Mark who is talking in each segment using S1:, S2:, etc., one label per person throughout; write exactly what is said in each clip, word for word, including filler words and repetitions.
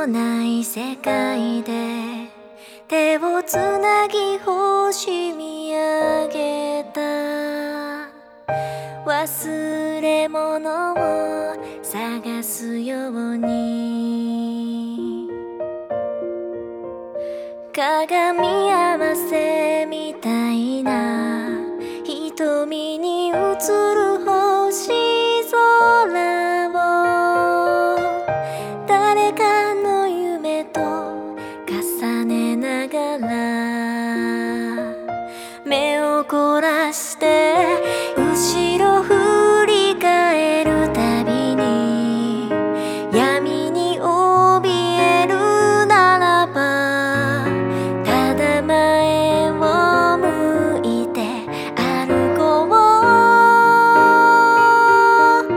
S1: ない世界で手をつなぎ星見上げた。忘れ物を探すように鏡合わせみたいな瞳に映る星空を誰かの夢と重ねながら目を凝らして後ろ振り返るたびに闇に怯えるならばただ前を向いて歩こう。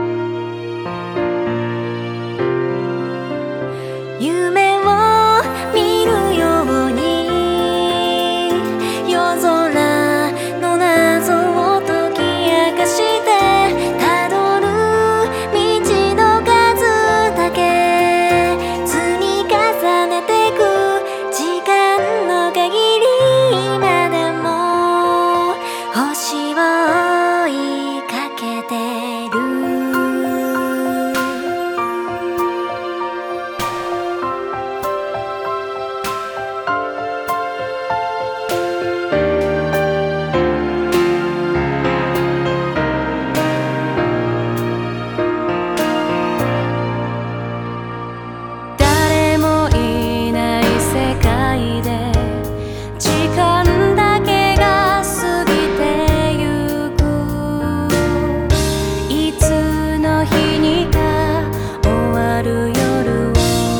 S1: 夢を見るように夜空の謎を解き明かしてたどる道の数だけ積み重ねてく時間の限り今でも星を追いかけてる。誰もいない世界で時間だけが過ぎてゆく。いつの日にか終わる夜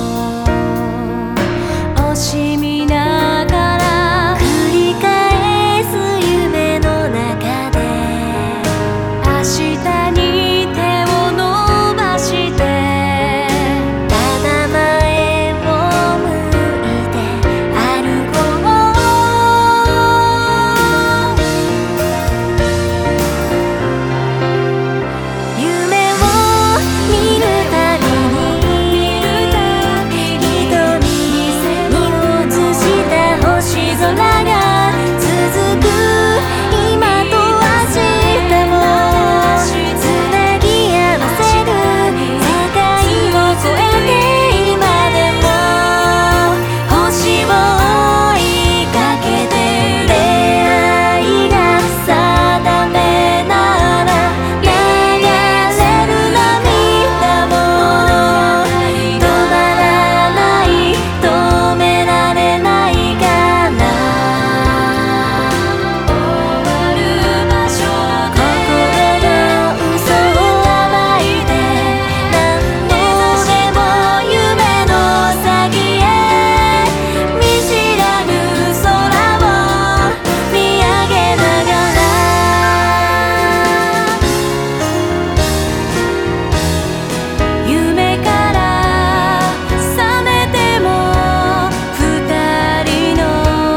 S1: を惜しみながら繰り返す夢の中で明日に手を伸ばしてただ前を向いて歩こう。夢を見るたびに瞳に映した星空が続く今と明日もつなぎ合わせる世界を越えて今でも星を追いかけて出会いが定めなら流れる涙も止まらない止められないから終わる場所で心の嘘を暴いて何度でも夢の先へ見知らぬ空を見上げながら夢から覚めても二人の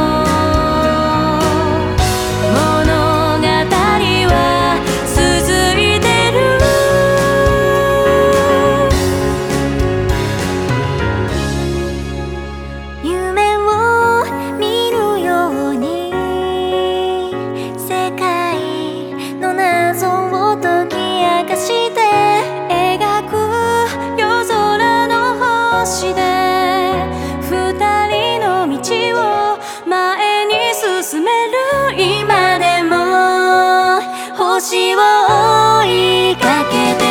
S1: 物語は続いてる。夢を見るように世界の謎を解き明かして描く夜空の星で二人の道を前に進める今でも星を追いかけて